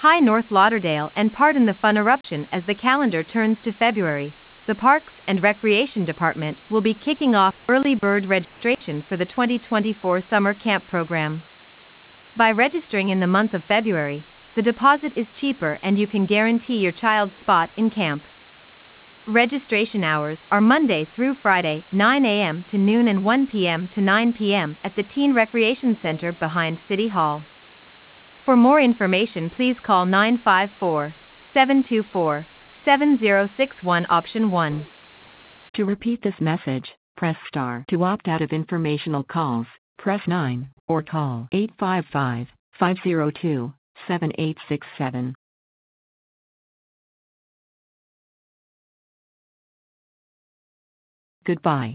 Hi North Lauderdale, and pardon the fun eruption as the calendar turns to February. The Parks and Recreation Department will be kicking off early bird registration for the 2024 summer camp program. By registering in the month of February, the deposit is cheaper and you can guarantee your child's spot in camp. Registration hours are Monday through Friday, 9 a.m. to noon and 1 p.m. to 9 p.m. at the Teen Recreation Center behind City Hall. For more information, please call 954-724-7061 option 1. To repeat this message, press star. To opt out of informational calls, press 9, or call 855-502-7867. Goodbye.